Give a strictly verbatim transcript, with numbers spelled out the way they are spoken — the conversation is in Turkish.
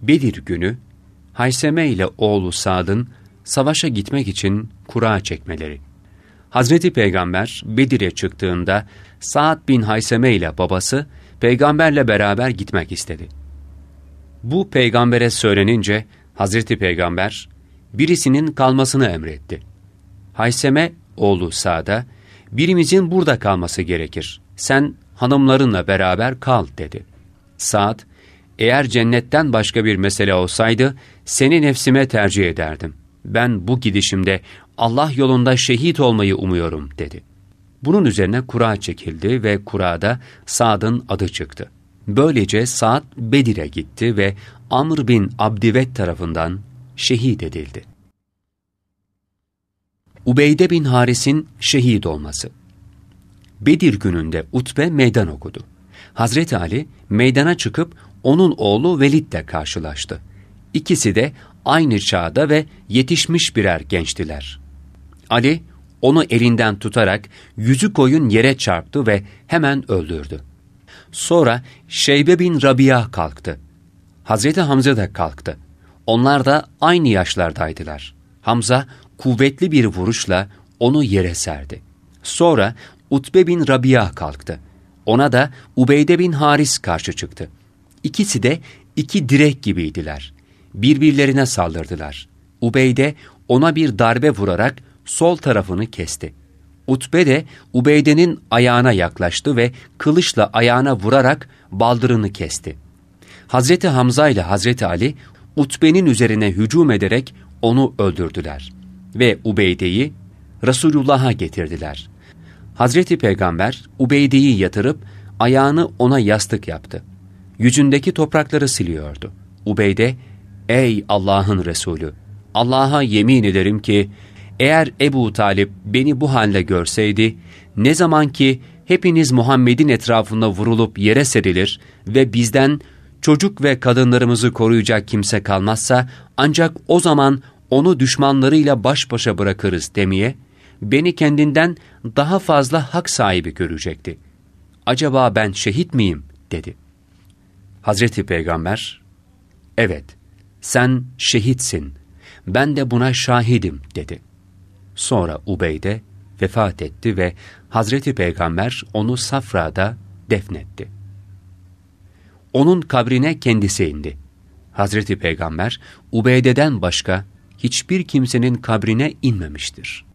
Bedir günü, Hayseme ile oğlu Sa'd'ın savaşa gitmek için kura çekmeleri. Hazreti Peygamber Bedir'e çıktığında Sa'd bin Hayseme ile babası Peygamberle beraber gitmek istedi. Bu Peygamber'e söylenince Hazreti Peygamber birisinin kalmasını emretti. Hayseme oğlu Sa'd'a birimizin burada kalması gerekir. Sen hanımlarınla beraber kal dedi. Sa'd, eğer cennetten başka bir mesele olsaydı seni nefsime tercih ederdim. Ben bu gidişimde Allah yolunda şehit olmayı umuyorum dedi. Bunun üzerine kura çekildi ve kurada Sa'd'ın adı çıktı. Böylece Sa'd Bedir'e gitti ve Amr bin Abdivet tarafından şehit edildi. Ubeyde bin Haris'in şehit olması. Bedir gününde Utbe meydan okudu. Hazreti Ali meydana çıkıp onun oğlu Velid'le karşılaştı. İkisi de aynı çağda ve yetişmiş birer gençtiler. Ali onu elinden tutarak yüzü koyun yere çarptı ve hemen öldürdü. Sonra Şeybe bin Rabia kalktı. Hazreti Hamza da kalktı. Onlar da aynı yaşlardaydılar. Hamza kuvvetli bir vuruşla onu yere serdi. Sonra Utbe bin Rabia kalktı. Ona da Ubeyde bin Haris karşı çıktı. İkisi de iki direk gibiydiler. Birbirlerine saldırdılar. Ubeyde ona bir darbe vurarak sol tarafını kesti. Utbe de Ubeyde'nin ayağına yaklaştı ve kılıçla ayağına vurarak baldırını kesti. Hazreti Hamza ile Hazreti Ali Utbe'nin üzerine hücum ederek onu öldürdüler ve Ubeyde'yi Resulullah'a getirdiler. Hazreti Peygamber Ubeyde'yi yatırıp ayağını ona yastık yaptı. Yüzündeki toprakları siliyordu. Ubeyde, "Ey Allah'ın Resulü, Allah'a yemin ederim ki eğer Ebu Talip beni bu halde görseydi, ne zaman ki hepiniz Muhammed'in etrafında vurulup yere serilir ve bizden çocuk ve kadınlarımızı koruyacak kimse kalmazsa ancak o zaman onu düşmanlarıyla baş başa bırakırız demeye, beni kendinden daha fazla hak sahibi görecekti. Acaba ben şehit miyim?" dedi. Hazreti Peygamber, "Evet, sen şehitsin, ben de buna şahidim." dedi. Sonra Ubeyde vefat etti ve Hazreti Peygamber onu Safra'da defnetti. Onun kabrine kendisi indi. Hazreti Peygamber Ubeyde'den başka hiçbir kimsenin kabrine inmemiştir.